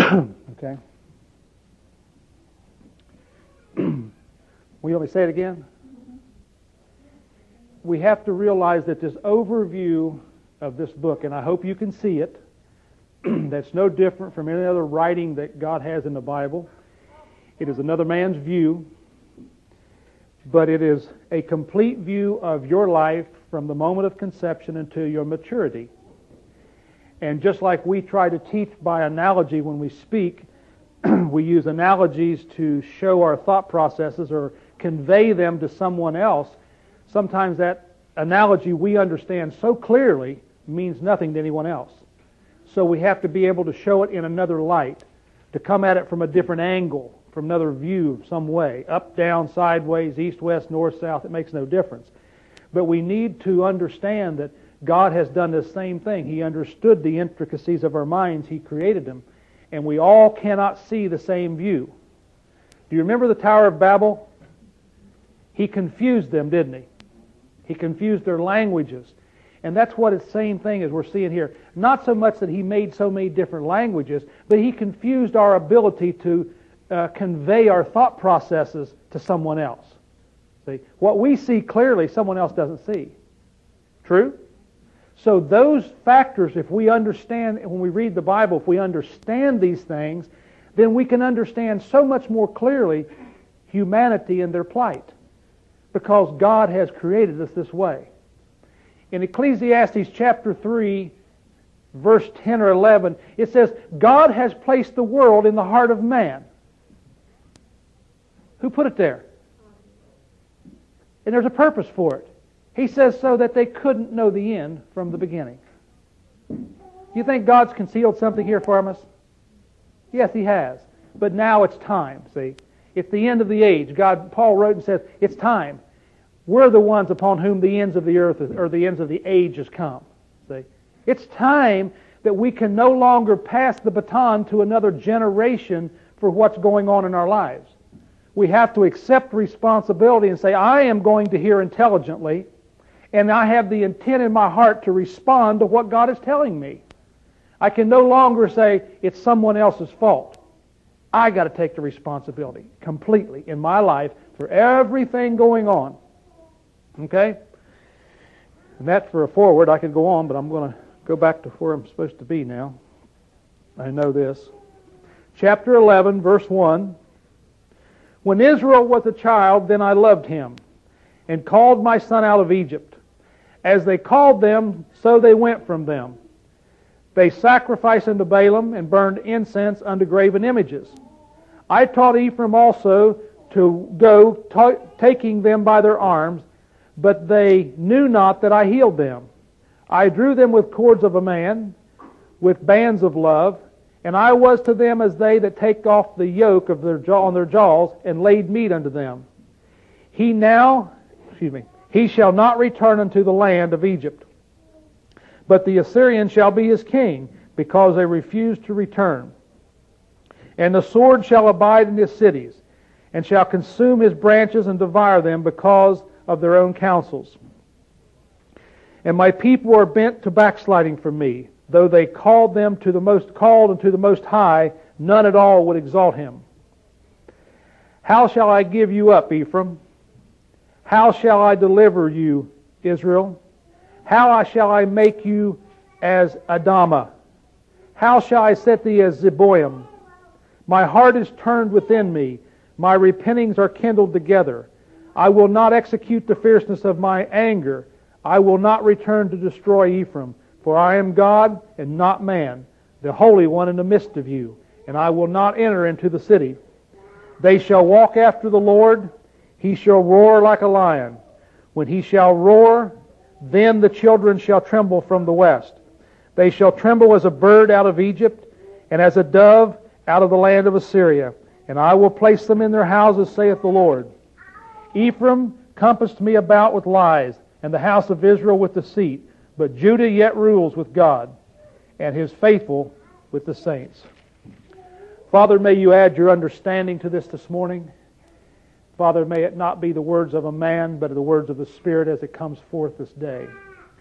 Okay. Will you let me say it again? We have to realize that this overview of this book, and I hope you can see it, that's no different from any other writing that God has in the Bible. It is another man's view, but it is a complete view of your life from the moment of conception until your maturity. And just like we try to teach by analogy when we speak, we use analogies to show our thought processes or convey them to someone else. Sometimes that analogy we understand so clearly means nothing to anyone else. So we have to be able to show it in another light, to come at it from a different angle, from another view some way, up, down, sideways, east, west, north, south. It makes no difference. But we need to understand that God has done the same thing. He understood the intricacies of our minds. He created them. And we all cannot see the same view. Do you remember the Tower of Babel? He confused them, didn't he? He confused their languages. And that's what the same thing as we're seeing here. Not so much that he made so many different languages, but he confused our ability to convey our thought processes to someone else. See? What we see clearly, someone else doesn't see. True? So those factors, if we understand, when we read the Bible, if we understand these things, then we can understand so much more clearly humanity and their plight. Because God has created us this way. In Ecclesiastes chapter 3, verse 10 or 11, it says, God has placed the world in the heart of man. Who put it there? And there's a purpose for it. He says so that they couldn't know the end from the beginning. You think God's concealed something here from us? Yes, He has. But now it's time, see. It's the end of the age. Paul wrote and says, it's time. We're the ones upon whom the ends of the earth or the ends of the age has come. See? It's time that we can no longer pass the baton to another generation for what's going on in our lives. We have to accept responsibility and say, I am going to hear intelligently, and I have the intent in my heart to respond to what God is telling me. I can no longer say it's someone else's fault. I got to take the responsibility completely in my life for everything going on. Okay? And that for a forward, I could go on, but I'm going to go back to where I'm supposed to be now. I know this. Chapter 11, verse 1. When Israel was a child, then I loved him, and called my son out of Egypt. As they called them, so they went from them. They sacrificed unto Balaam, and burned incense unto graven images. I taught Ephraim also to go, taking them by their arms, but they knew not that I healed them. I drew them with cords of a man, with bands of love, and I was to them as they that take off the yoke of on their jaws, and laid meat unto them. He shall not return unto the land of Egypt, but the Assyrian shall be his king, because they refuse to return. And the sword shall abide in his cities, and shall consume his branches and devour them, because of their own counsels. And my people are bent to backsliding from me. Though they called unto the Most High, none at all would exalt him. How shall I give you up, Ephraim? How shall I deliver you, Israel? How shall I make you as Adamah? How shall I set thee as Zeboim? My heart is turned within me. My repentings are kindled together. I will not execute the fierceness of my anger. I will not return to destroy Ephraim. For I am God and not man, the Holy One in the midst of you. And I will not enter into the city. They shall walk after the Lord. He shall roar like a lion. When he shall roar, then the children shall tremble from the west. They shall tremble as a bird out of Egypt, and as a dove out of the land of Assyria. And I will place them in their houses, saith the Lord. Ephraim compassed me about with lies, and the house of Israel with deceit. But Judah yet rules with God, and his faithful with the saints. Father, may you add your understanding to this morning. Father, may it not be the words of a man, but the words of the Spirit as it comes forth this day.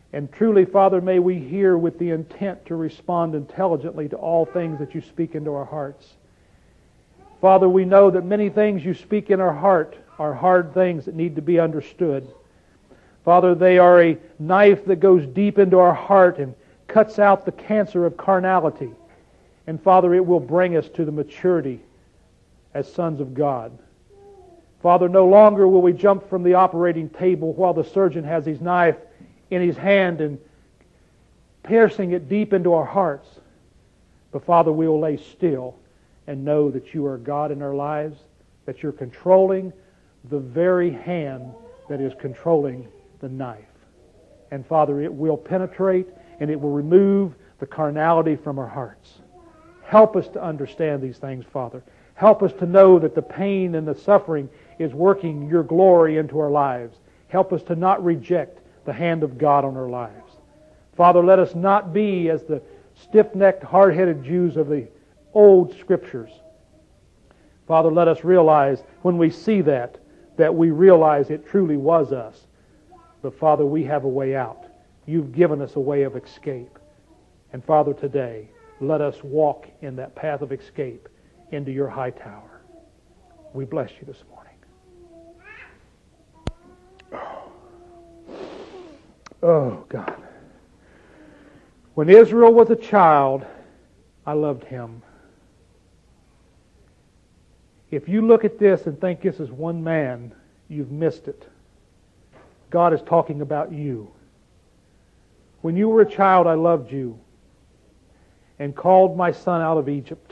And truly, Father, may we hear with the intent to respond intelligently to all things that you speak into our hearts. Father, we know that many things you speak in our heart are hard things that need to be understood. Father, they are a knife that goes deep into our heart and cuts out the cancer of carnality. And Father, it will bring us to the maturity as sons of God. Father, no longer will we jump from the operating table while the surgeon has his knife in his hand and piercing it deep into our hearts. But Father, we will lay still and know that you are God in our lives, that you're controlling the very hand that is controlling the knife. And Father, it will penetrate and it will remove the carnality from our hearts. Help us to understand these things, Father. Help us to know that the pain and the suffering is working your glory into our lives. Help us to not reject the hand of God on our lives. Father, let us not be as the stiff-necked, hard-headed Jews of the old Scriptures. Father, let us realize when we see that we realize it truly was us. But Father, we have a way out. You've given us a way of escape. And Father, today, let us walk in that path of escape into your high tower. We bless you this morning. Oh, God. When Israel was a child, I loved him. If you look at this and think this is one man, you've missed it. God is talking about you. When you were a child, I loved you and called my son out of Egypt.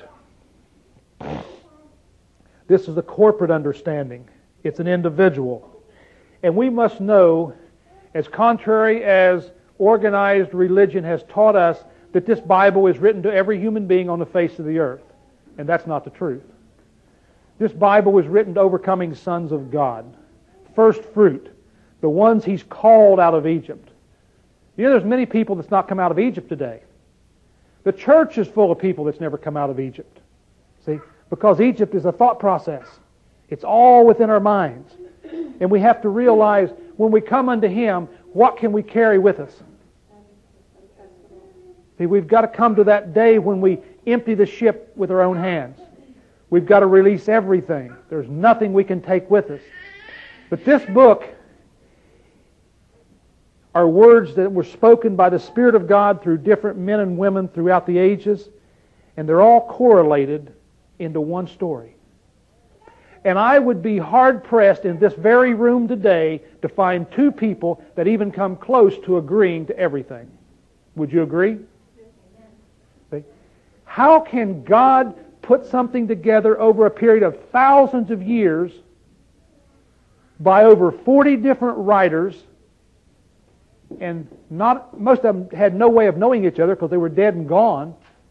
This is a corporate understanding. It's an individual. And we must know, as contrary as organized religion has taught us, that this Bible is written to every human being on the face of the earth. And that's not the truth. This Bible was written to overcoming sons of God. First fruit. The ones He's called out of Egypt. You know, there's many people that's not come out of Egypt today. The church is full of people that's never come out of Egypt. See? Because Egypt is a thought process. It's all within our minds. And we have to realize when we come unto Him, what can we carry with us? See, we've got to come to that day when we empty the ship with our own hands. We've got to release everything. There's nothing we can take with us. But this book are words that were spoken by the Spirit of God through different men and women throughout the ages, and they're all correlated into one story. And I would be hard-pressed in this very room today to find two people that even come close to agreeing to everything. Would you agree? See? How can God put something together over a period of thousands of years by over 40 different writers, and most of them had no way of knowing each other because they were dead and gone?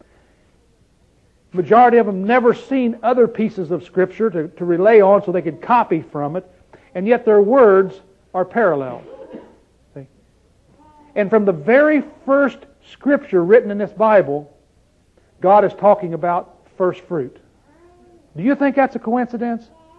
Majority of them never seen other pieces of Scripture to relay on so they could copy from it, and yet their words are parallel. See? And from the very first Scripture written in this Bible, God is talking about first fruit. Do you think that's a coincidence?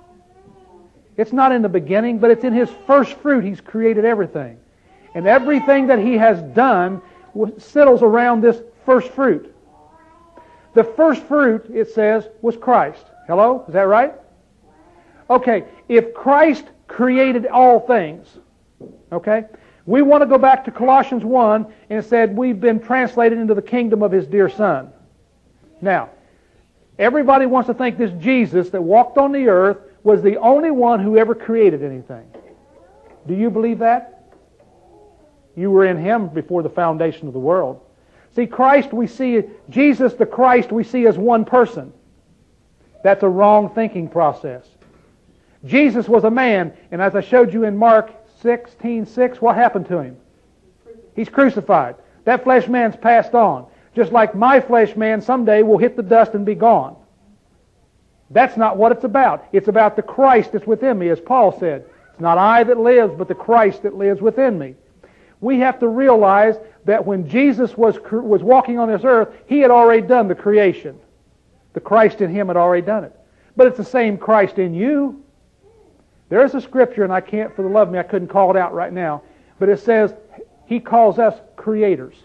It's not in the beginning, but it's in His first fruit He's created everything. And everything that He has done settles around this first fruit. The first fruit, it says, was Christ. Hello? Is that right? Okay, if Christ created all things, okay, we want to go back to Colossians 1, and it said we've been translated into the kingdom of His dear Son. Now, everybody wants to think this Jesus that walked on the earth was the only one who ever created anything. Do you believe that? You were in Him before the foundation of the world. See, Christ we see, Jesus the Christ we see as one person. That's a wrong thinking process. Jesus was a man, and as I showed you in Mark 16:6, what happened to Him? He's crucified. That flesh man's passed on. Just like my flesh man someday will hit the dust and be gone. That's not what it's about. It's about the Christ that's within me, as Paul said. It's not I that lives, but the Christ that lives within me. We have to realize that when Jesus was walking on this earth, He had already done the creation. The Christ in Him had already done it. But it's the same Christ in you. There is a scripture, and I can't, for the love of me, I couldn't call it out right now, but it says, He calls us creators.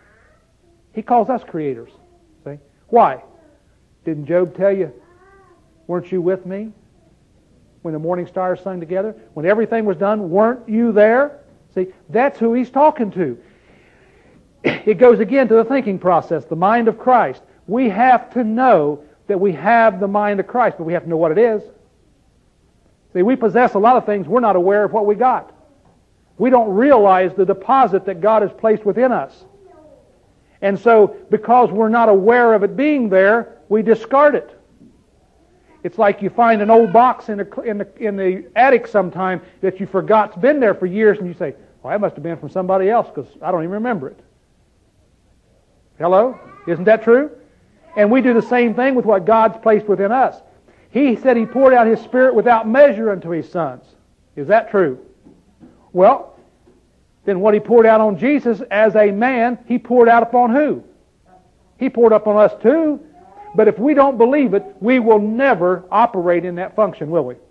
He calls us creators. See? Why? Didn't Job tell you, weren't you with me when the morning stars sung together? When everything was done, weren't you there? See, that's who he's talking to. It goes again to the thinking process, the mind of Christ. We have to know that we have the mind of Christ, but we have to know what it is. See, we possess a lot of things, we're not aware of what we got. We don't realize the deposit that God has placed within us. And so, because we're not aware of it being there, we discard it. It's like you find an old box in the attic sometime that you forgot's been there for years, and you say, well, that must have been from somebody else because I don't even remember it. Hello? Isn't that true? And we do the same thing with what God's placed within us. He said He poured out His Spirit without measure unto His sons. Is that true? Well, then what He poured out on Jesus as a man, He poured out upon who? He poured upon us too. But if we don't believe it, we will never operate in that function, will we?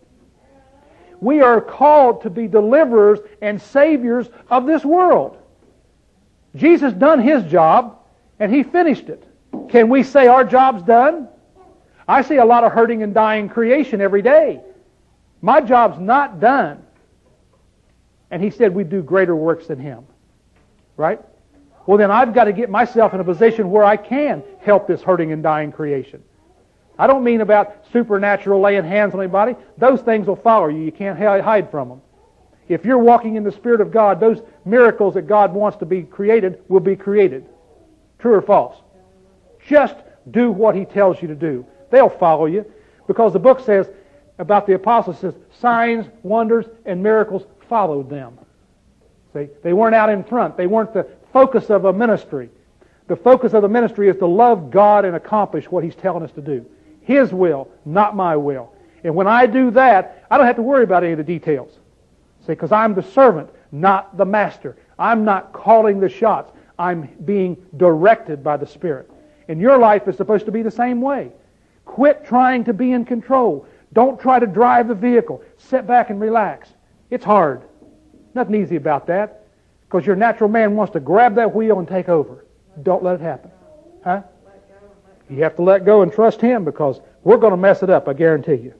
We are called to be deliverers and saviors of this world. Jesus done His job, and He finished it. Can we say our job's done? I see a lot of hurting and dying creation every day. My job's not done. And He said we'd do greater works than Him. Right? Well, then I've got to get myself in a position where I can help this hurting and dying creation. I don't mean about supernatural laying hands on anybody. Those things will follow you. You can't hide from them. If you're walking in the Spirit of God, those miracles that God wants to be created will be created. True or false? Just do what He tells you to do. They'll follow you. Because the book says about the apostles, says, signs, wonders, and miracles followed them. See, they weren't out in front. They weren't the focus of a ministry. The focus of the ministry is to love God and accomplish what He's telling us to do. His will, not my will. And when I do that, I don't have to worry about any of the details. See, because I'm the servant, not the master. I'm not calling the shots. I'm being directed by the Spirit. And your life is supposed to be the same way. Quit trying to be in control. Don't try to drive the vehicle. Sit back and relax. It's hard. Nothing easy about that. Because your natural man wants to grab that wheel and take over. Don't let it happen. Huh? You have to let go and trust Him because we're going to mess it up, I guarantee you.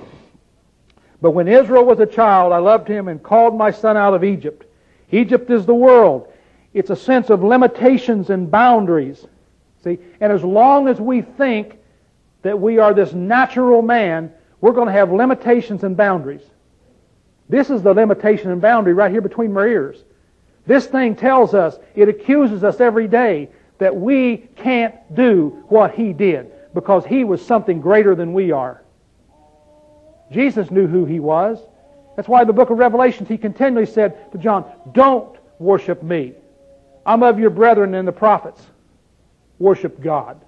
But when Israel was a child, I loved him and called my son out of Egypt. Egypt is the world. It's a sense of limitations and boundaries. See? And as long as we think that we are this natural man, we're going to have limitations and boundaries. This is the limitation and boundary right here between my ears. This thing tells us, it accuses us every day that we can't do what He did because He was something greater than we are. Jesus knew who He was. That's why in the book of Revelations He continually said to John, don't worship me. I'm of your brethren and the prophets. Worship God.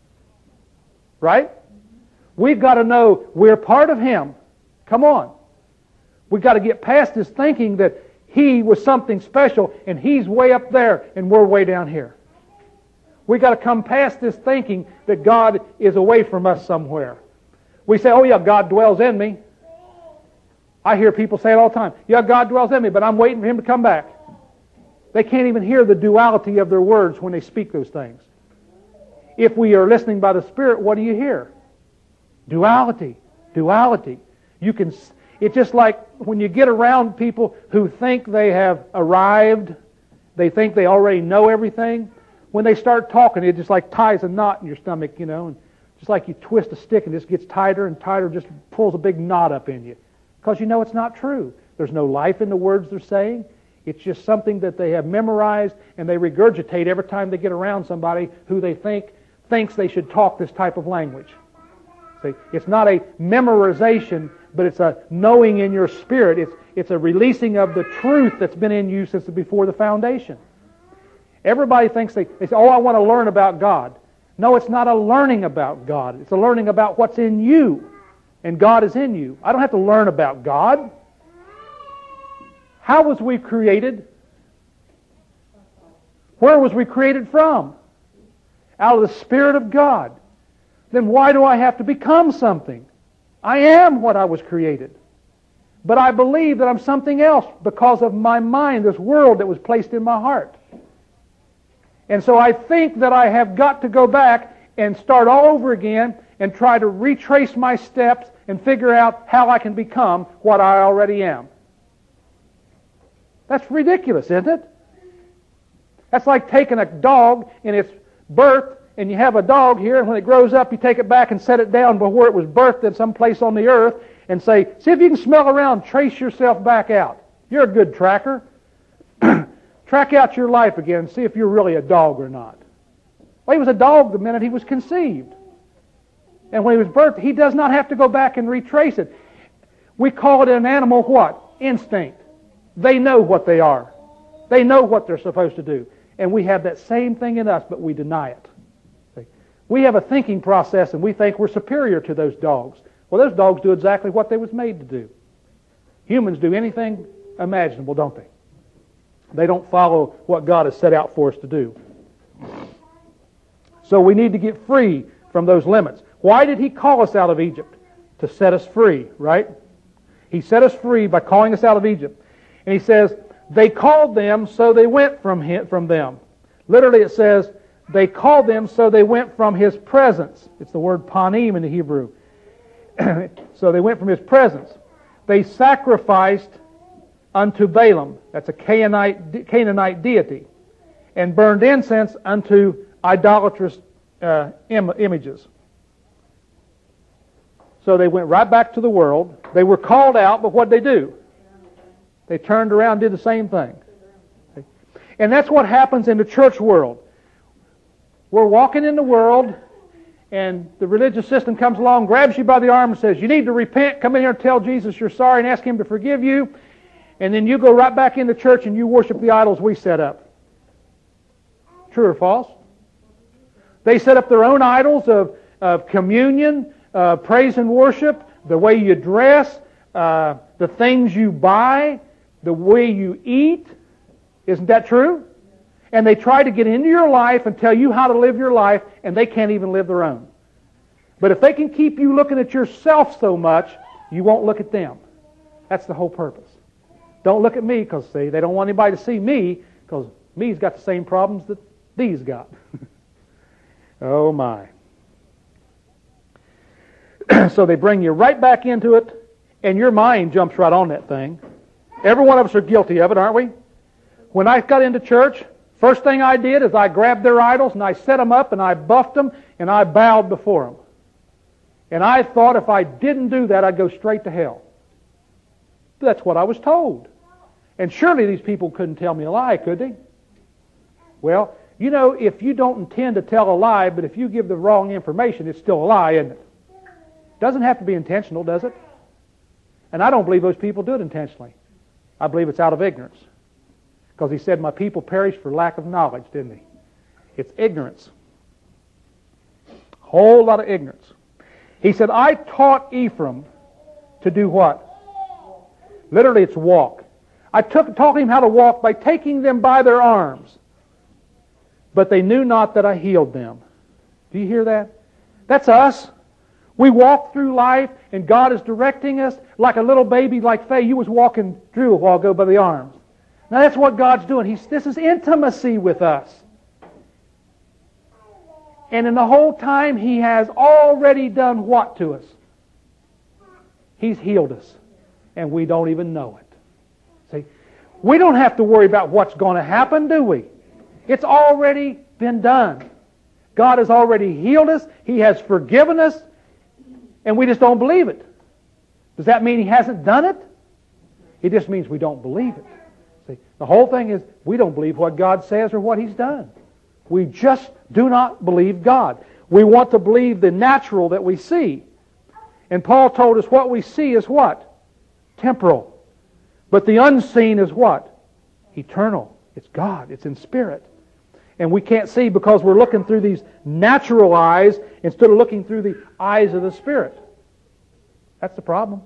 Right? We've got to know we're part of Him. Come on. We've got to get past this thinking that He was something special and He's way up there and we're way down here. We've got to come past this thinking that God is away from us somewhere. We say, oh yeah, God dwells in me. I hear people say it all the time. Yeah, God dwells in me, but I'm waiting for Him to come back. They can't even hear the duality of their words when they speak those things. If we are listening by the Spirit, what do you hear? Duality. Duality. It's just like when you get around people who think they have arrived, they think they already know everything. When they start talking, it just like ties a knot in your stomach, and just like you twist a stick and it just gets tighter and tighter, just pulls a big knot up in you. Because you know it's not true. There's no life in the words they're saying. It's just something that they have memorized and they regurgitate every time they get around somebody who they thinks they should talk this type of language. See, it's not a memorization, but it's a knowing in your spirit. It's a releasing of the truth that's been in you since before the foundation. Everybody thinks they say, oh, I want to learn about God. No, it's not a learning about God. It's a learning about what's in you. And God is in you. I don't have to learn about God. How was we created? Where was we created from? Out of the Spirit of God. Then why do I have to become something? I am what I was created. But I believe that I'm something else because of my mind, this world that was placed in my heart. And so I think that I have got to go back and start all over again and try to retrace my steps and figure out how I can become what I already am. That's ridiculous, isn't it? That's like taking a dog in its birth, and you have a dog here, and when it grows up, you take it back and set it down where it was birthed in some place on the earth, and say, see if you can smell around, trace yourself back out. You're a good tracker. Track out your life again and see if you're really a dog or not. Well, he was a dog the minute he was conceived. And when he was birthed, he does not have to go back and retrace it. We call it an animal what? Instinct. They know what they are. They know what they're supposed to do. And we have that same thing in us, but we deny it. See? We have a thinking process and we think we're superior to those dogs. Well, those dogs do exactly what they was made to do. Humans do anything imaginable, don't they? They don't follow what God has set out for us to do. So we need to get free from those limits. Why did He call us out of Egypt? To set us free, right? He set us free by calling us out of Egypt. And He says, they called them, so they went from them. Literally it says, they called them, so they went from His presence. It's the word panim in the Hebrew. So they went from His presence. They sacrificed unto Balaam, that's a Canaanite deity, and burned incense unto idolatrous images. So they went right back to the world. They were called out, but what did they do? They turned around and did the same thing. And that's what happens in the church world. We're walking in the world, and the religious system comes along, grabs you by the arm and says, you need to repent, come in here and tell Jesus you're sorry and ask Him to forgive you. And then you go right back into church and you worship the idols we set up. True or false? They set up their own idols of communion, praise and worship, the way you dress, the things you buy, the way you eat. Isn't that true? And they try to get into your life and tell you how to live your life, and they can't even live their own. But if they can keep you looking at yourself so much, you won't look at them. That's the whole purpose. Don't look at me, because, see, they don't want anybody to see me, because me's got the same problems that these got. Oh, my. So they bring you right back into it, and your mind jumps right on that thing. Every one of us are guilty of it, aren't we? When I got into church, first thing I did is I grabbed their idols, and I set them up, and I buffed them, and I bowed before them. And I thought if I didn't do that, I'd go straight to hell. That's what I was told. And surely these people couldn't tell me a lie, could they? Well, you know, if you don't intend to tell a lie, but if you give the wrong information, it's still a lie, isn't it? Doesn't have to be intentional, does it? And I don't believe those people do it intentionally. I believe it's out of ignorance. Because He said, my people perish for lack of knowledge, didn't He? It's ignorance. Whole lot of ignorance. He said, I taught Ephraim to do what? Literally, it's walk. I taught him how to walk by taking them by their arms. But they knew not that I healed them. Do you hear that? That's us. We walk through life, and God is directing us like a little baby, like Faye. You was walking Drew a while ago by the arms. Now that's what God's doing. This is intimacy with us. And in the whole time, He has already done what to us? He's healed us. And we don't even know it. See, we don't have to worry about what's going to happen, do we? It's already been done. God has already healed us. He has forgiven us. And we just don't believe it. Does that mean He hasn't done it? It just means we don't believe it. See, the whole thing is we don't believe what God says or what He's done. We just do not believe God. We want to believe the natural that we see. And Paul told us what we see is what? Temporal. But the unseen is what? Eternal. It's God. It's in spirit. And we can't see because we're looking through these natural eyes instead of looking through the eyes of the Spirit. That's the problem.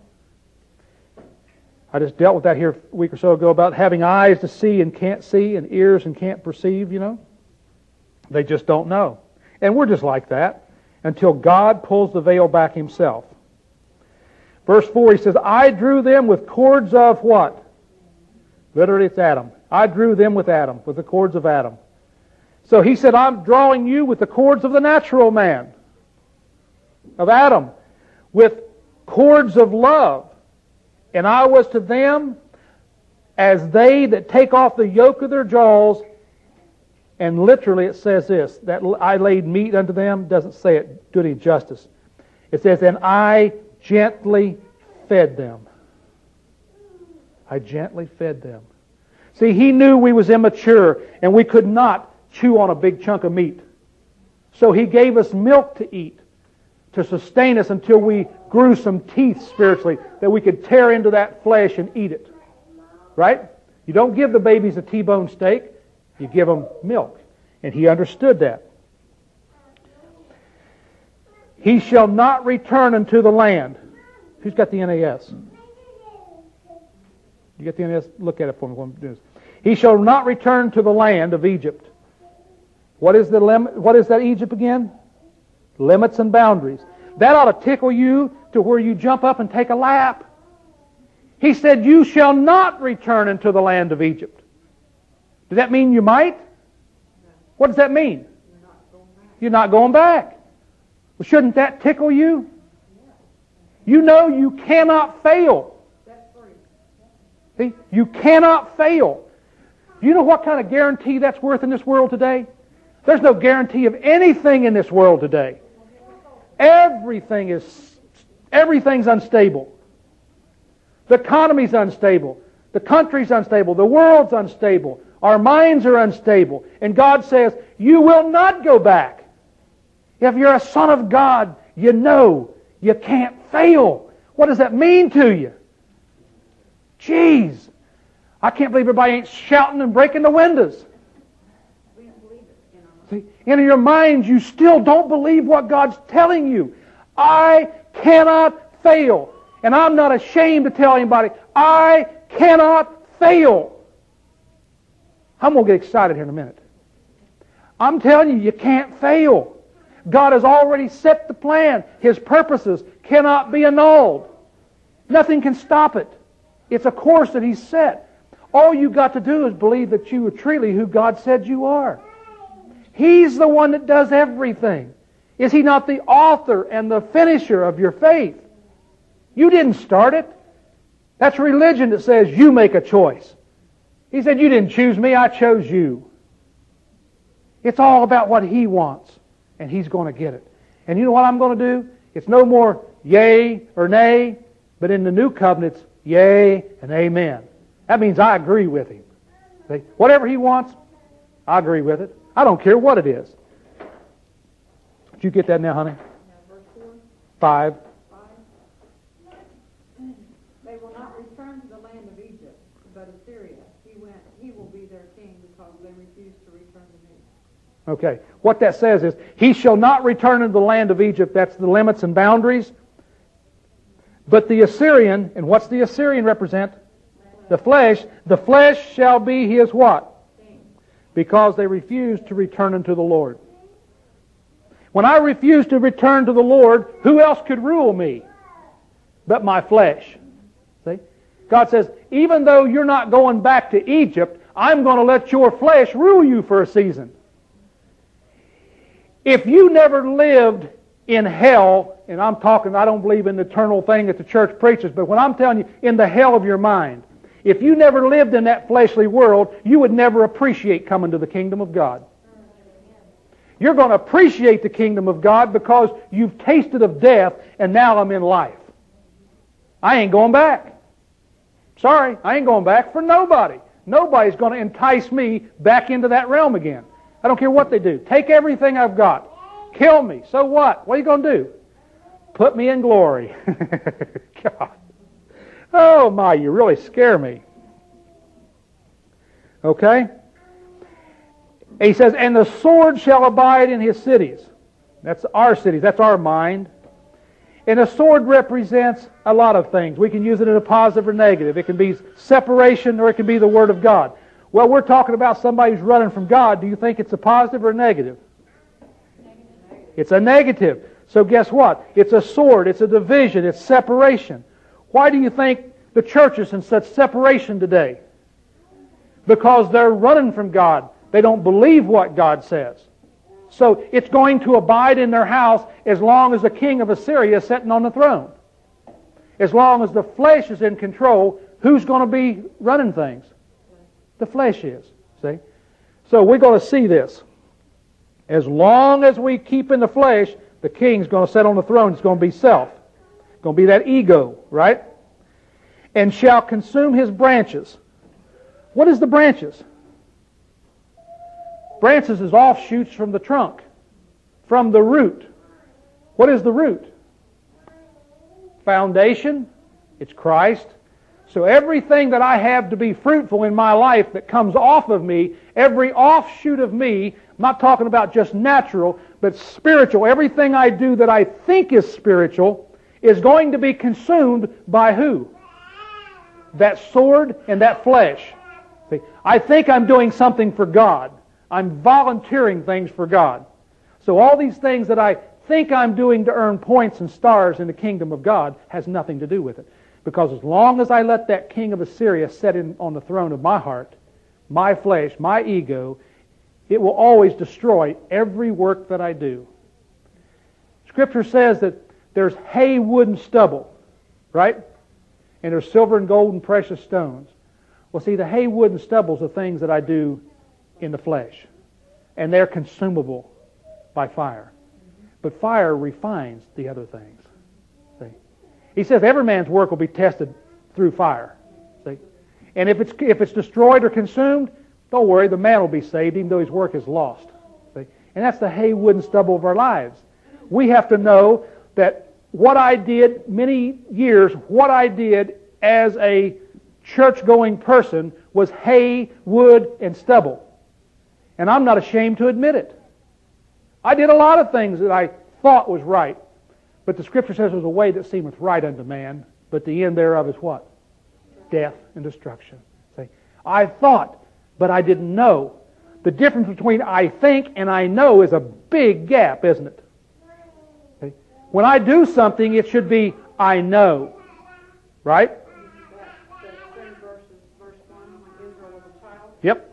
I just dealt with that here a week or so ago about having eyes to see and can't see and ears and can't perceive, you know. They just don't know. And we're just like that until God pulls the veil back Himself. Verse 4, he says, I drew them with cords of what? Literally, it's Adam. I drew them with Adam, with the cords of Adam. So he said, I'm drawing you with the cords of the natural man, of Adam, with cords of love. And I was to them as they that take off the yoke of their jaws. And literally it says this, that I laid meat unto them, doesn't say it do any justice. It says, and I gently fed them. I gently fed them. See, he knew we was immature and we could not chew on a big chunk of meat. So he gave us milk to eat to sustain us until we grew some teeth spiritually that we could tear into that flesh and eat it. Right? You don't give the babies a T-bone steak. You give them milk. And he understood that. He shall not return unto the land. Who's got the NAS? You get the NAS? Look at it for me. He shall not return to the land of Egypt. What is that Egypt again? Limits and boundaries. That ought to tickle you to where you jump up and take a lap. He said, you shall not return into the land of Egypt. Does that mean you might? What does that mean? You're not going back. Well, shouldn't that tickle you? You know you cannot fail. See? You cannot fail. Do you know what kind of guarantee that's worth in this world today? There's no guarantee of anything in this world today. Everything's unstable. The economy's unstable. The country's unstable. The world's unstable. Our minds are unstable. And God says, you will not go back. If you're a son of God, you know you can't fail. What does that mean to you? Jeez. I can't believe everybody ain't shouting and breaking the windows. See, in your minds, you still don't believe what God's telling you. I cannot fail. And I'm not ashamed to tell anybody, I cannot fail. I'm going to get excited here in a minute. I'm telling you, you can't fail. God has already set the plan. His purposes cannot be annulled. Nothing can stop it. It's a course that He's set. All you got to do is believe that you are truly who God said you are. He's the one that does everything. Is He not the author and the finisher of your faith? You didn't start it. That's religion that says you make a choice. He said, you didn't choose me, I chose you. It's all about what He wants, and He's going to get it. And you know what I'm going to do? It's no more yay or nay, but in the new covenant, it's yay and amen. That means I agree with Him. See? Whatever He wants, I agree with it. I don't care what it is. Did you get that now, honey? 5. They will not return to the land of Egypt, but Assyria. He will be their king because they refused to return to me. Okay. What that says is, he shall not return into the land of Egypt. That's the limits and boundaries. But the Assyrian, and what's the Assyrian represent? The flesh. The flesh shall be his what? Because they refused to return unto the Lord. When I refuse to return to the Lord, who else could rule me but my flesh? See? God says, even though you're not going back to Egypt, I'm going to let your flesh rule you for a season. If you never lived in hell, and I'm talking, I don't believe in the eternal thing that the church preaches, but when I'm telling you, in the hell of your mind, if you never lived in that fleshly world, you would never appreciate coming to the kingdom of God. You're going to appreciate the kingdom of God because you've tasted of death and now I'm in life. I ain't going back. Sorry, I ain't going back for nobody. Nobody's going to entice me back into that realm again. I don't care what they do. Take everything I've got. Kill me. So what? What are you going to do? Put me in glory. God. Oh my, you really scare me. Okay? He says, and the sword shall abide in his cities. That's our cities. That's our mind. And a sword represents a lot of things. We can use it in a positive or negative. It can be separation or it can be the Word of God. Well, we're talking about somebody who's running from God. Do you think it's a positive or a negative? It's a negative. So guess what? It's a sword. It's a division. It's separation. Why do you think the church is in such separation today? Because they're running from God. They don't believe what God says. So it's going to abide in their house as long as the king of Assyria is sitting on the throne. As long as the flesh is in control, who's going to be running things? The flesh is. See? So we're going to see this. As long as we keep in the flesh, the king's going to sit on the throne. It's going to be self. It's going to be that ego, right? And shall consume his branches. What is the branches? Branches is offshoots from the trunk, from the root. What is the root? Foundation. It's Christ. So everything that I have to be fruitful in my life that comes off of me, every offshoot of me, I'm not talking about just natural, but spiritual, everything I do that I think is spiritual is going to be consumed by who? That sword and that flesh. See, I think I'm doing something for God. I'm volunteering things for God. So all these things that I think I'm doing to earn points and stars in the kingdom of God has nothing to do with it. Because as long as I let that king of Assyria sit on the throne of my heart, my flesh, my ego, it will always destroy every work that I do. Scripture says that there's hay, wood, and stubble, right? And there's silver and gold and precious stones. Well, see, the hay, wood, and stubble are things that I do in the flesh. And they're consumable by fire. But fire refines the other things. See? He says every man's work will be tested through fire. See? And if it's destroyed or consumed, don't worry, the man will be saved even though his work is lost. See? And that's the hay, wood, and stubble of our lives. We have to know that what I did many years, what I did as a church-going person was hay, wood, and stubble. And I'm not ashamed to admit it. I did a lot of things that I thought was right. But the Scripture says there's a way that seemeth right unto man, but the end thereof is what? Death and destruction. See? I thought, but I didn't know. The difference between I think and I know is a big gap, isn't it? See? When I do something, it should be I know. Right? Yep.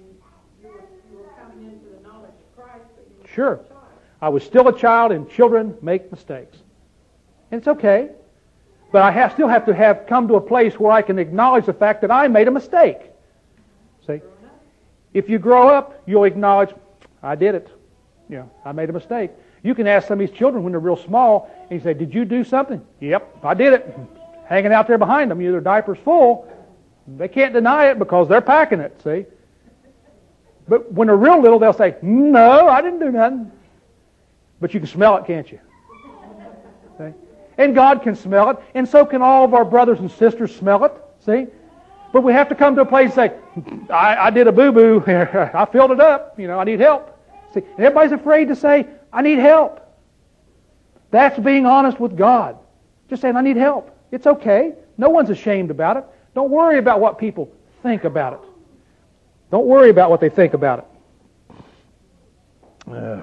Sure. I was still a child, and children make mistakes. And it's okay. But I still have to come to a place where I can acknowledge the fact that I made a mistake. See? If you grow up, you'll acknowledge, I did it. You know, I made a mistake. You can ask some of these children when they're real small, and you say, did you do something? Yep, I did it. Hanging out there behind them, their diaper's full. They can't deny it because they're packing it, see? But when they're real little, they'll say, no, I didn't do nothing. But you can smell it, can't you? See? And God can smell it, and so can all of our brothers and sisters smell it, see? But we have to come to a place and say, I did a boo-boo, I filled it up, I need help. See? And everybody's afraid to say, I need help. That's being honest with God. Just saying, I need help. It's okay. No one's ashamed about it. Don't worry about what people think about it. Don't worry about what they think about it.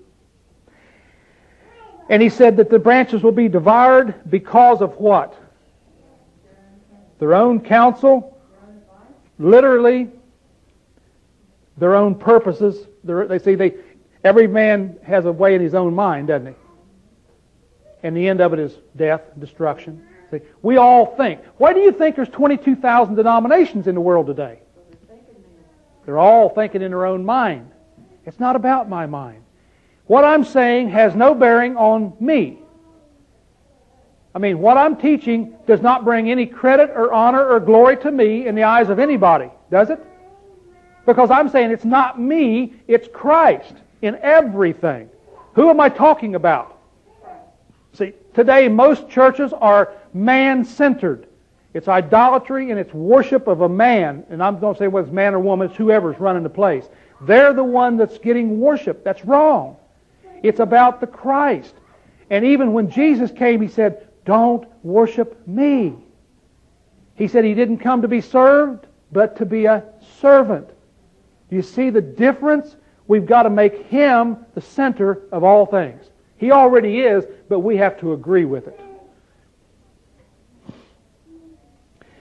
And he said that the branches will be devoured because of what? Their own counsel, literally, their own purposes. Every man has a way in his own mind, doesn't he? And the end of it is death, destruction. See, we all think. Why do you think there's 22,000 denominations in the world today? They're all thinking in their own mind. It's not about my mind. What I'm saying has no bearing on me. I mean, what I'm teaching does not bring any credit or honor or glory to me in the eyes of anybody, does it? Because I'm saying it's not me, it's Christ in everything. Who am I talking about? See, today most churches are man-centered. It's idolatry and it's worship of a man. And I'm going to say whether it's man or woman, it's whoever's running the place. They're the one that's getting worship. That's wrong. It's about the Christ. And even when Jesus came, He said, don't worship me. He said He didn't come to be served, but to be a servant. Do you see the difference? We've got to make Him the center of all things. He already is, but we have to agree with it.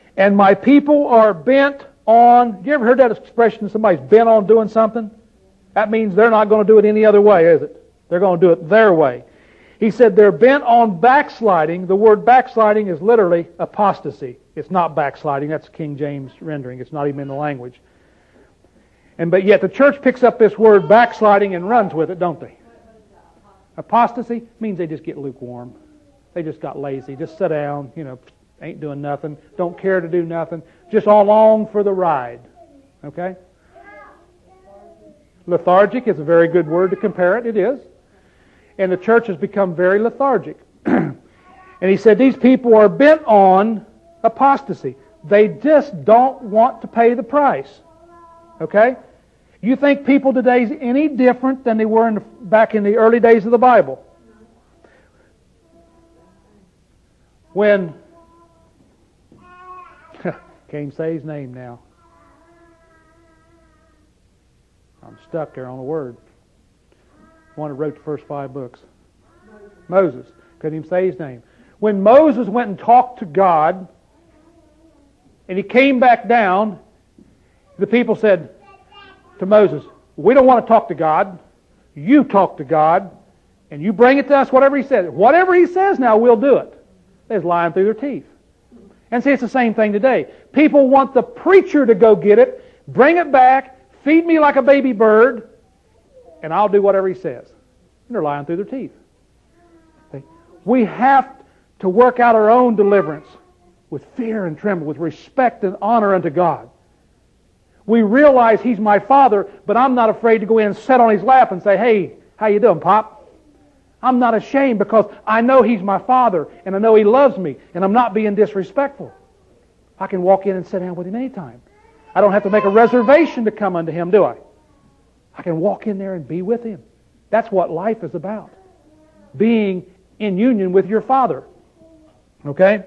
And my people are bent on... You ever heard that expression, somebody's bent on doing something? That means they're not going to do it any other way, is it? They're going to do it their way. He said they're bent on backsliding. The word backsliding is literally apostasy. It's not backsliding. That's King James rendering. It's not even in the language. But yet the church picks up this word backsliding and runs with it, don't they? Apostasy means they just get lukewarm. They just got lazy. Just sit down, ain't doing nothing. Don't care to do nothing. Just along for the ride. Okay? Lethargic is a very good word to compare it. It is. And the church has become very lethargic. And he said these people are bent on apostasy. They just don't want to pay the price. Okay? You think people today is any different than they were back in the early days of the Bible? When... Can't even say his name now. I'm stuck there on a word. One who wrote the first 5 books. Moses. Couldn't even say his name. When Moses went and talked to God, and he came back down, the people said to Moses, we don't want to talk to God. You talk to God, and you bring it to us, whatever he says. Whatever he says now, we'll do it. They're just lying through their teeth. And see, it's the same thing today. People want the preacher to go get it, bring it back, feed me like a baby bird, and I'll do whatever he says. And they're lying through their teeth. See? We have to work out our own deliverance with fear and trembling, with respect and honor unto God. We realize He's my Father, but I'm not afraid to go in and sit on His lap and say, hey, how you doing, Pop? I'm not ashamed because I know He's my Father and I know He loves me and I'm not being disrespectful. I can walk in and sit down with Him anytime. I don't have to make a reservation to come unto Him, do I? I can walk in there and be with Him. That's what life is about. Being in union with your Father. Okay?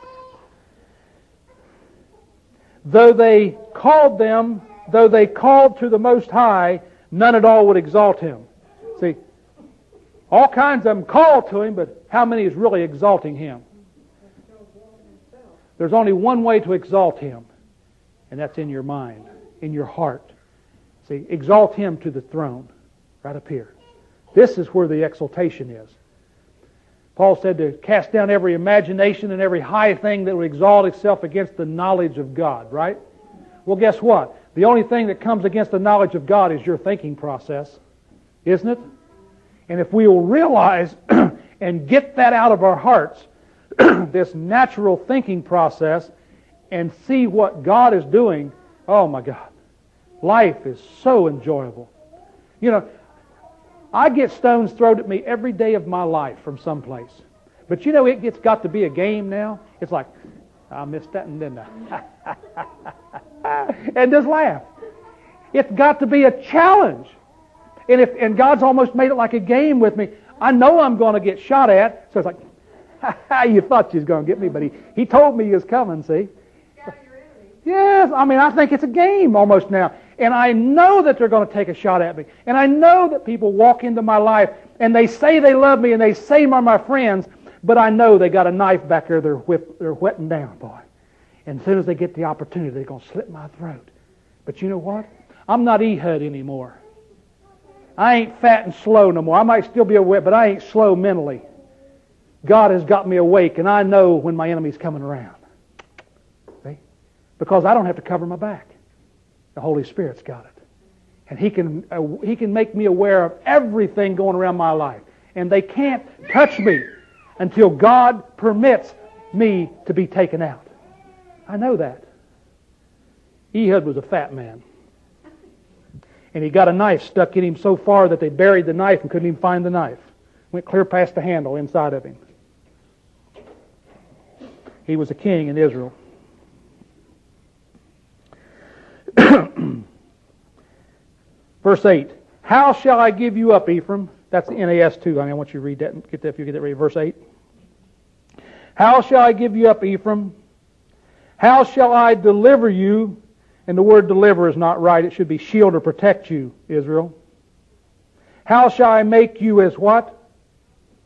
Though they called to the Most High, none at all would exalt Him. See, all kinds of them called to Him, but how many is really exalting Him? There's only one way to exalt Him, and that's in your mind, in your heart. See, exalt Him to the throne, right up here. This is where the exaltation is. Paul said to cast down every imagination and every high thing that would exalt itself against the knowledge of God, right? Well, guess what? The only thing that comes against the knowledge of God is your thinking process, isn't it? And if we will realize and get that out of our hearts, this natural thinking process, and see what God is doing, oh my God, life is so enjoyable. I get stones thrown at me every day of my life from someplace. But it's got to be a game now. It's like, I missed that and didn't I? And just laugh. It's got to be a challenge. And God's almost made it like a game with me. I know I'm going to get shot at. So it's like, you thought you was going to get me, but he told me he was coming, see? Yes, I think it's a game almost now. And I know that they're going to take a shot at me. And I know that people walk into my life and they say they love me and they say they're my friends, but I know they got a knife back there they're whetting down, boy. And as soon as they get the opportunity, they're going to slit my throat. But you know what? I'm not Ehud anymore. I ain't fat and slow no more. I might still be awake, but I ain't slow mentally. God has got me awake, and I know when my enemy's coming around. See? Because I don't have to cover my back. The Holy Spirit's got it. And He can make me aware of everything going around my life. And they can't touch me until God permits me to be taken out. I know that. Ehud was a fat man. And he got a knife stuck in him so far that they buried the knife and couldn't even find the knife. Went clear past the handle inside of him. He was a king in Israel. Verse 8. How shall I give you up, Ephraim? That's the NAS too. I want you to read that and get that if you get that ready. Verse 8. How shall I give you up, Ephraim? How shall I deliver you? And the word deliver is not right. It should be shield or protect you, Israel. How shall I make you as what?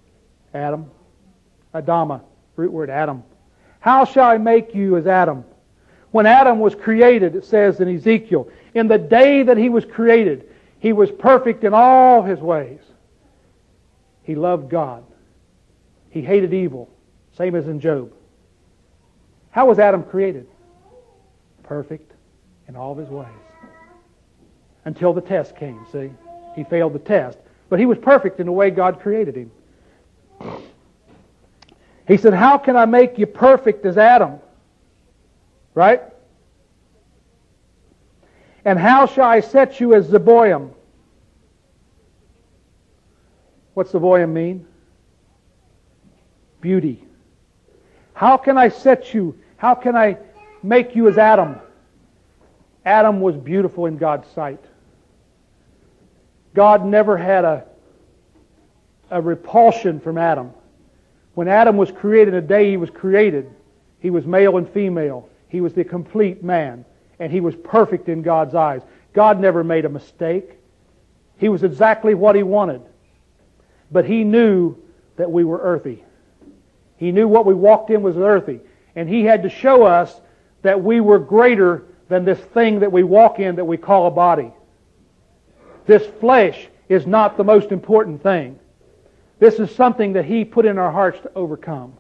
Adam. Adama. Root word Adam. How shall I make you as Adam? When Adam was created, it says in Ezekiel, in the day that he was created, he was perfect in all his ways. He loved God. He hated evil, same as in Job. How was Adam created? Perfect in all of his ways. Until the test came, see? He failed the test. But he was perfect in the way God created him. He said, how can I make you perfect as Adam? Right? And how shall I set you as Zeboim? What's Zeboim mean? Beauty. How can I set you? How can I make you as Adam? Adam was beautiful in God's sight. God never had a repulsion from Adam. When Adam was created, the day he was created, he was male and female. He was the complete man. And he was perfect in God's eyes. God never made a mistake. He was exactly what he wanted. But he knew that we were earthy. He knew what we walked in was earthy. And he had to show us that we were greater than this thing that we walk in that we call a body. This flesh is not the most important thing. This is something that he put in our hearts to overcome.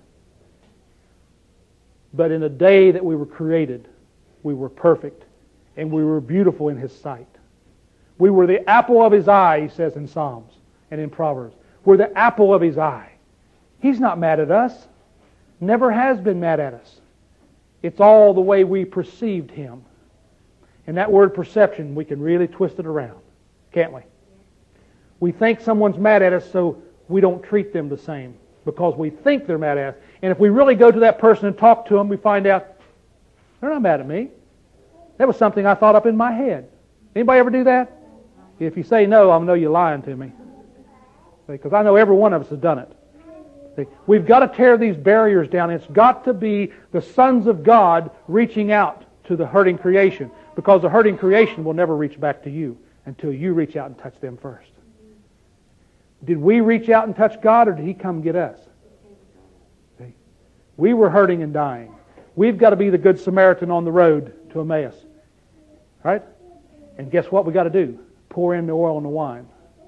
But in the day that we were created, we were perfect and we were beautiful in his sight. We were the apple of his eye, he says in Psalms and in Proverbs. We're the apple of his eye. He's not mad at us. Never has been mad at us. It's all the way we perceived him. And that word perception, we can really twist it around, can't we? We think someone's mad at us, so we don't treat them the same because we think they're mad at us. And if we really go to that person and talk to them, we find out they're not mad at me. That was something I thought up in my head. Anybody ever do that? If you say no, I'll know you're lying to me. Because I know every one of us has done it. See, we've got to tear these barriers down. It's got to be the sons of God reaching out to the hurting creation. Because the hurting creation will never reach back to you until you reach out and touch them first. Did we reach out and touch God, or did he come get us? See? We were hurting and dying. We've got to be the good Samaritan on the road to Emmaus. Right? And guess what we got to do? Pour in the oil and the wine.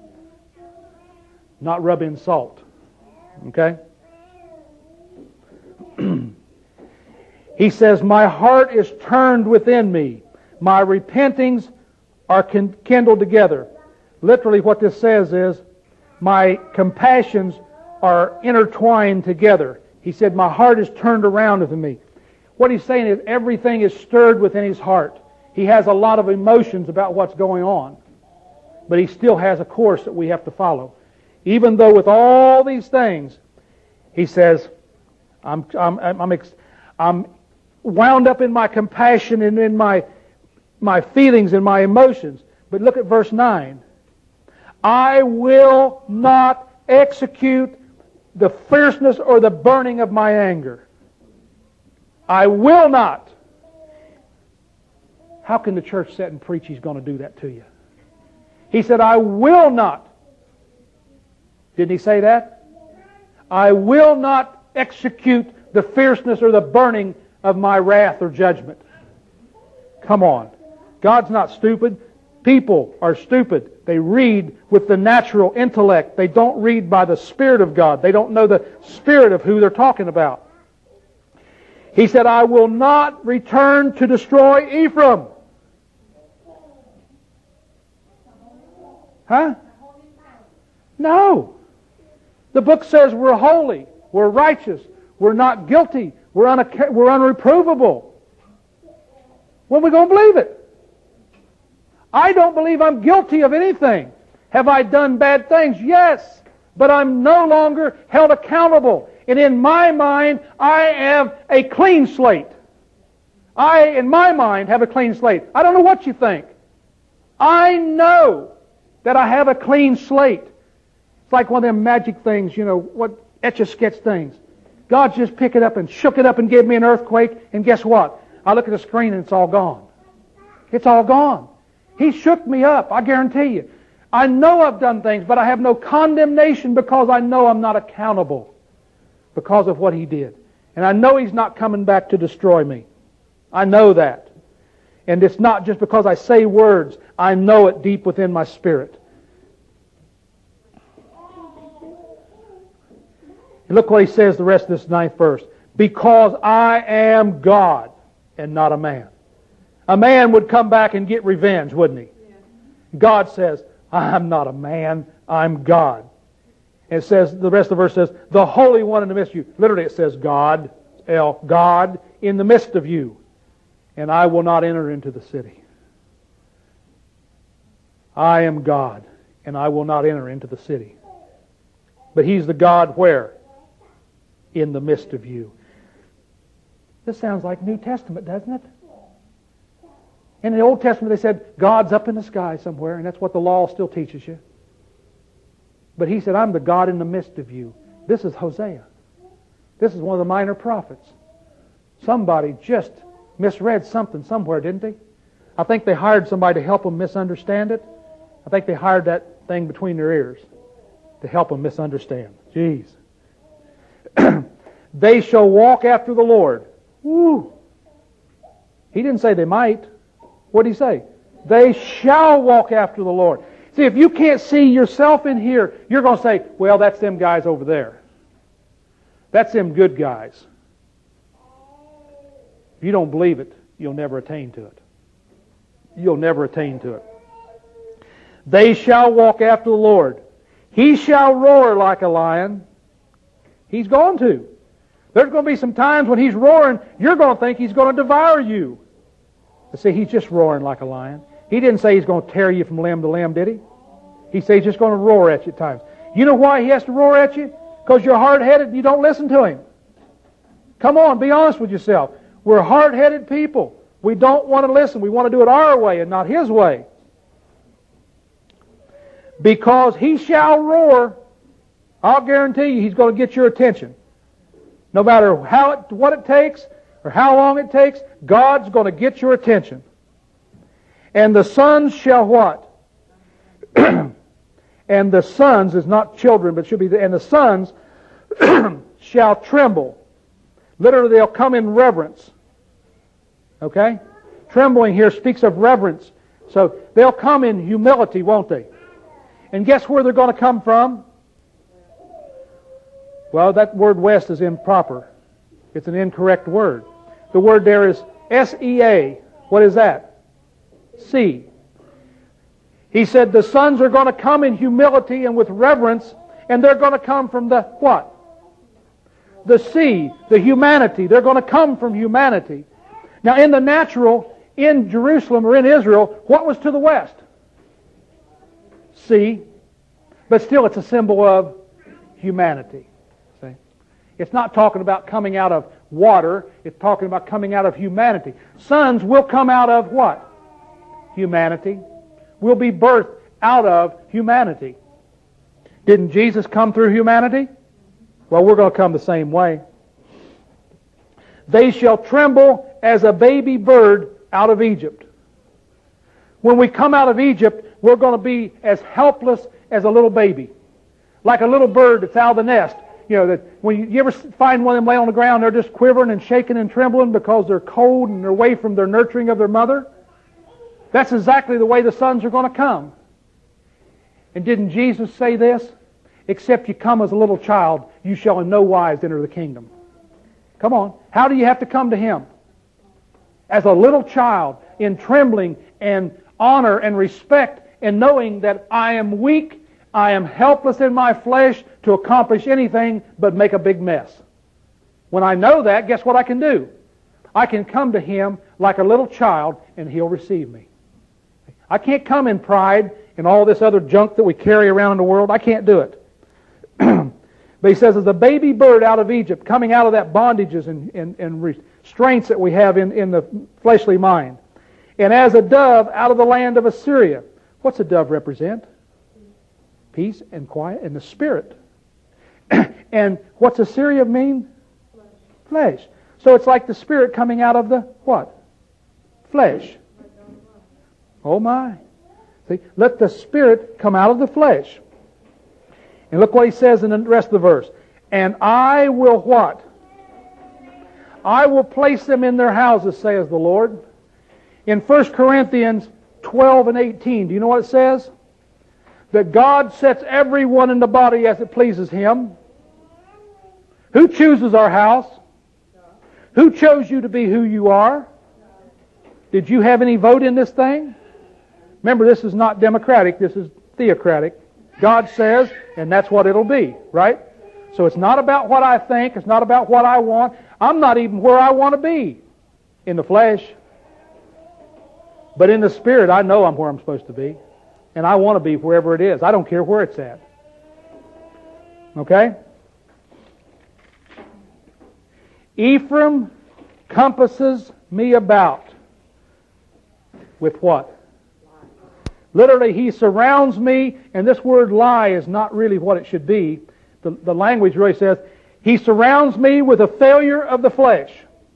Not rub in salt. Okay? He says, my heart is turned within me. My repentings are kindled together. Literally what this says is, my compassions are intertwined together. He said, my heart is turned around within me. What he's saying is everything is stirred within his heart. He has a lot of emotions about what's going on. But he still has a course that we have to follow. Even though with all these things, he says, I'm wound up in my compassion and in my feelings and my emotions. But look at verse 9. I will not execute the fierceness or the burning of my anger. I will not. How can the church sit and preach he's going to do that to you? He said, I will not. Didn't he say that? I will not execute the fierceness or the burning of my wrath or judgment. Come on. God's not stupid. People are stupid. They read with the natural intellect. They don't read by the Spirit of God. They don't know the spirit of who they're talking about. He said, I will not return to destroy Ephraim. Huh? No. The book says we're holy, we're righteous, we're not guilty, we're unreprovable. When are we going to believe it? I don't believe I'm guilty of anything. Have I done bad things? Yes. But I'm no longer held accountable. And in my mind, I have a clean slate. In my mind, have a clean slate. I don't know what you think. I know that I have a clean slate. It's like one of them magic things, what Etch-a-Sketch things. God just picked it up and shook it up and gave me an earthquake, and guess what? I look at the screen and it's all gone. It's all gone. He shook me up, I guarantee you. I know I've done things, but I have no condemnation because I know I'm not accountable because of what He did. And I know He's not coming back to destroy me. I know that. And it's not just because I say words. I know it deep within my spirit. And look what he says the rest of this 9th verse. Because I am God and not a man. A man would come back and get revenge, wouldn't he? Yeah. God says, I'm not a man, I'm God. And it says, the rest of the verse says, the Holy One in the midst of you. Literally it says God, God in the midst of you. And I will not enter into the city. I am God, and I will not enter into the city. But He's the God where? In the midst of you. This sounds like New Testament, doesn't it? In the Old Testament they said, God's up in the sky somewhere, and that's what the law still teaches you. But He said, I'm the God in the midst of you. This is Hosea. This is one of the minor prophets. Somebody just misread something somewhere, didn't they? I think they hired somebody to help them misunderstand it. I think they hired that thing between their ears to help them misunderstand. Jeez. They shall walk after the Lord. Woo! He didn't say they might. What did He say? They shall walk after the Lord. See, if you can't see yourself in here, you're going to say, well, that's them guys over there. That's them good guys. If you don't believe it, you'll never attain to it. You'll never attain to it. They shall walk after the Lord. He shall roar like a lion. He's going to. There's going to be some times when He's roaring, you're going to think He's going to devour you. But see, He's just roaring like a lion. He didn't say He's going to tear you from limb to limb, did He? He said He's just going to roar at you at times. You know why He has to roar at you? Because you're hard-headed and you don't listen to Him. Come on, be honest with yourself. We're hard-headed people. We don't want to listen. We want to do it our way and not His way. Because He shall roar, I'll guarantee you He's going to get your attention. No matter what it takes or how long it takes, God's going to get your attention. And the sons shall what? And the sons is not children, but should be and the sons shall tremble. Literally, they'll come in reverence. Okay? Trembling here speaks of reverence. So they'll come in humility, won't they? And guess where they're going to come from? Well, that word west is improper. It's an incorrect word. The word there is S-E-A. What is that? See. He said the sons are going to come in humility and with reverence, and they're going to come from the what? The sea, the humanity. They're going to come from humanity. Now, in the natural, in Jerusalem or in Israel, what was to the west? Sea. But still, it's a symbol of humanity. See? It's not talking about coming out of water. It's talking about coming out of humanity. Sons will come out of what? Humanity. Will be birthed out of humanity. Didn't Jesus come through humanity? Well, we're going to come the same way. They shall tremble as a baby bird out of Egypt. When we come out of Egypt, we're going to be as helpless as a little baby. Like a little bird that's out of the nest. You know, that when you ever find one of them lay on the ground, they're just quivering and shaking and trembling because they're cold and they're away from their nurturing of their mother. That's exactly the way the sons are going to come. And didn't Jesus say this? Except you come as a little child, you shall in no wise enter the kingdom. Come on. How do you have to come to Him? As a little child, in trembling and honor and respect, and knowing that I am weak, I am helpless in my flesh to accomplish anything but make a big mess. When I know that, guess what I can do? I can come to Him like a little child, and He'll receive me. I can't come in pride and all this other junk that we carry around in the world. I can't do it. But He says, as a baby bird out of Egypt, coming out of that bondages and restraints that we have in the fleshly mind. And as a dove out of the land of Assyria. What's a dove represent? Peace and quiet and the spirit. And what's Assyria mean? Flesh. So it's like the spirit coming out of the what? Flesh. Oh my. See, let the spirit come out of the flesh. And look what he says in the rest of the verse. And I will what? I will place them in their houses, says the Lord. In 1 Corinthians 12 and 18, do you know what it says? That God sets everyone in the body as it pleases Him. Who chooses our house? Who chose you to be who you are? Did you have any vote in this thing? Remember, this is not democratic, this is theocratic. God says, and that's what it'll be, right? So it's not about what I think, it's not about what I want. I'm not even where I want to be in the flesh. But in the Spirit, I know I'm where I'm supposed to be. And I want to be wherever it is. I don't care where it's at. Okay? Ephraim compasses me about. With what? Literally, he surrounds me, and this word lie is not really what it should be. The language really says, he surrounds me with a failure of the flesh.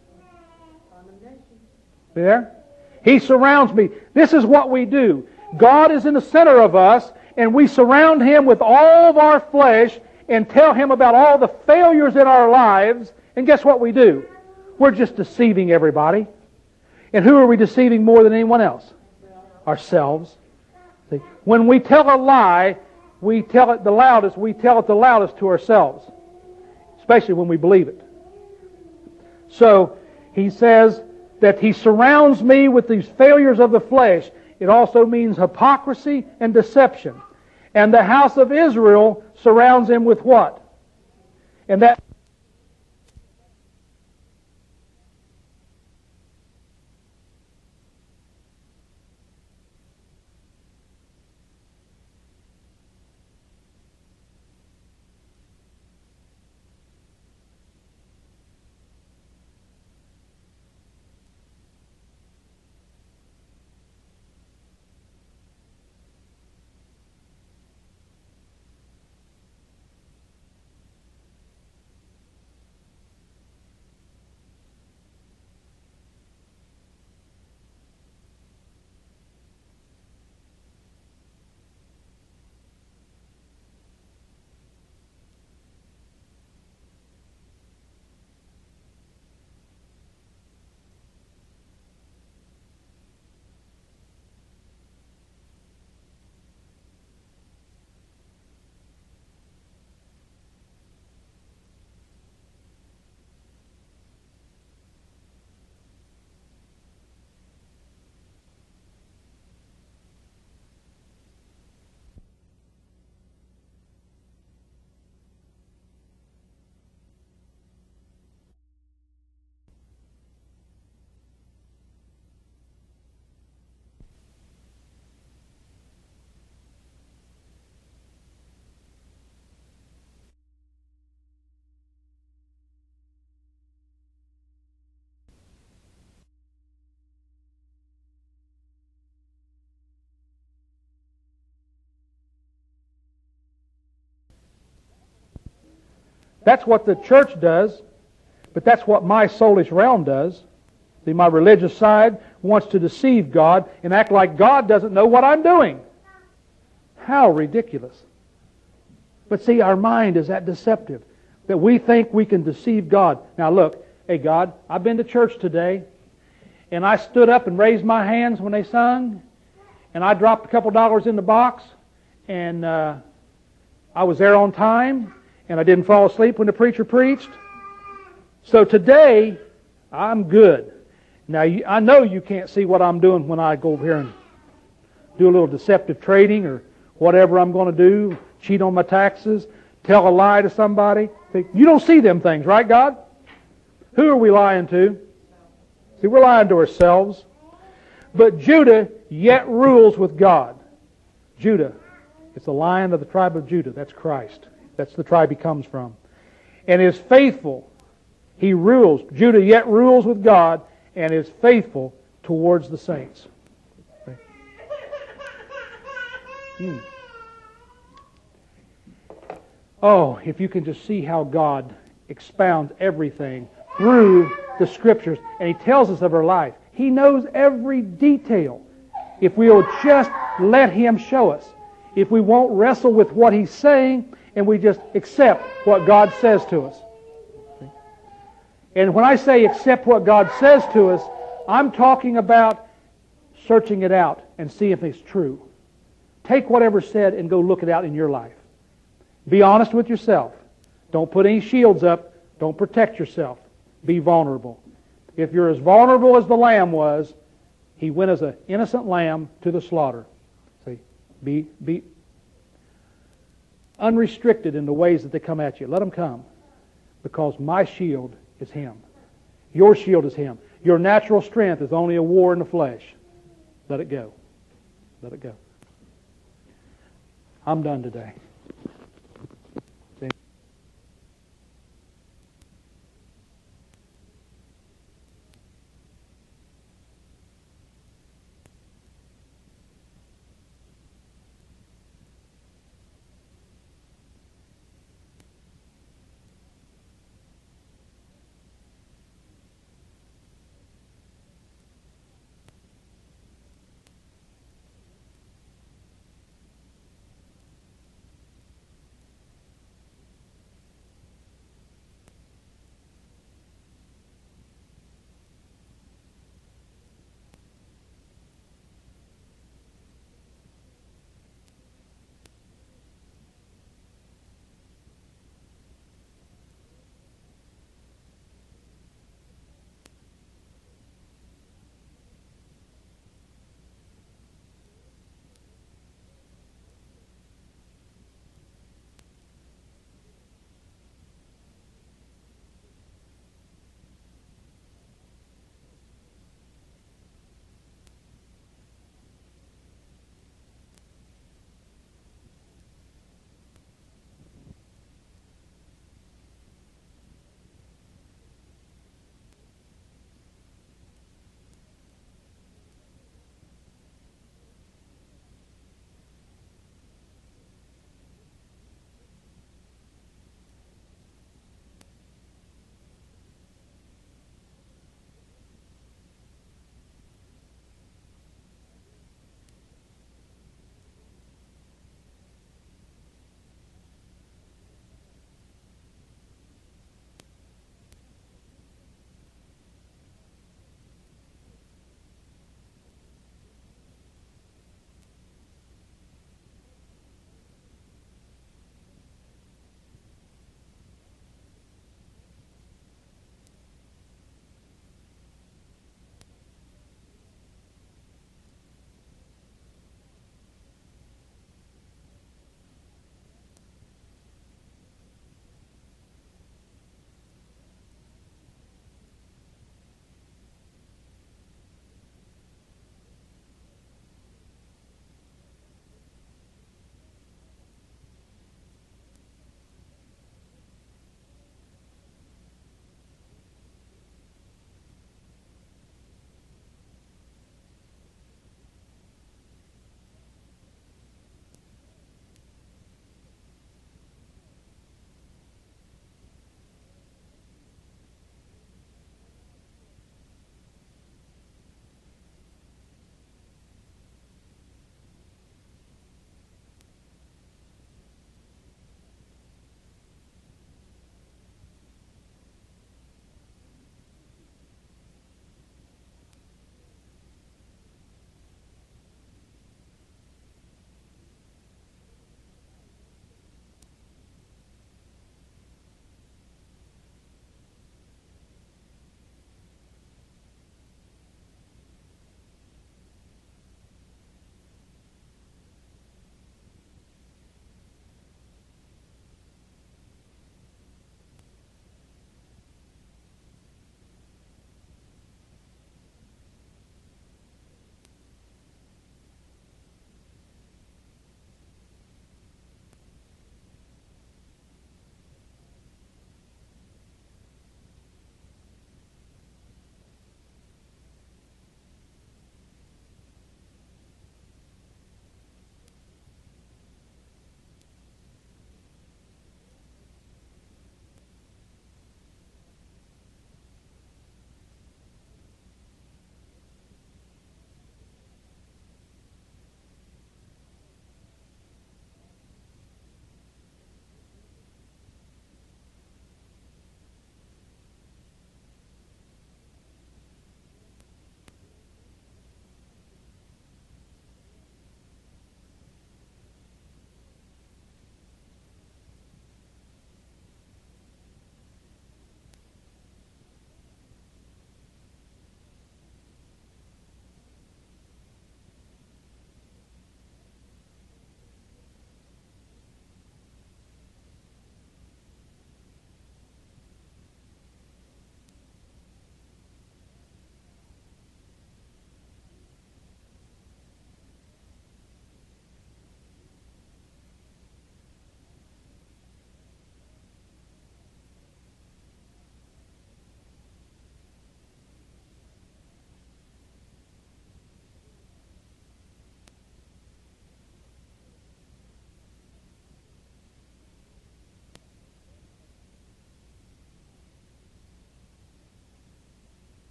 There? He surrounds me. This is what we do. God is in the center of us, and we surround Him with all of our flesh and tell Him about all the failures in our lives. And guess what we do? We're just deceiving everybody. And who are we deceiving more than anyone else? Ourselves. See? When we tell a lie, we tell it the loudest to ourselves. Especially when we believe it. So, he says that he surrounds me with these failures of the flesh. It also means hypocrisy and deception. And the house of Israel surrounds him with what? And that that's what the church does, but that's what my soulish realm does. See, my religious side wants to deceive God and act like God doesn't know what I'm doing. How ridiculous. But see, our mind is that deceptive, that we think we can deceive God. Now look, hey God, I've been to church today, and I stood up and raised my hands when they sung, and I dropped a couple dollars in the box, and I was there on time, and I didn't fall asleep when the preacher preached. So today, I'm good. Now, I know you can't see what I'm doing when I go over here and do a little deceptive trading or whatever I'm going to do, cheat on my taxes, tell a lie to somebody. You don't see them things, right, God? Who are we lying to? See, we're lying to ourselves. But Judah yet rules with God. Judah, it's the Lion of the tribe of Judah. That's Christ. That's the tribe he comes from. And is faithful. He rules. Judah yet rules with God and is faithful towards the saints. Oh, if you can just see how God expounds everything through the Scriptures. And He tells us of our life. He knows every detail. If we will just let Him show us. If we won't wrestle with what He's saying, and we just accept what God says to us. And when I say accept what God says to us, I'm talking about searching it out and see if it's true. Take whatever's said and go look it out in your life. Be honest with yourself. Don't put any shields up. Don't protect yourself. Be vulnerable. If you're as vulnerable as the lamb was, he went as an innocent lamb to the slaughter. See, be unrestricted in the ways that they come at you. Let them come, because my shield is Him. Your shield is Him. Your natural strength is only a war in the flesh. Let it go. Let it go. I'm done today.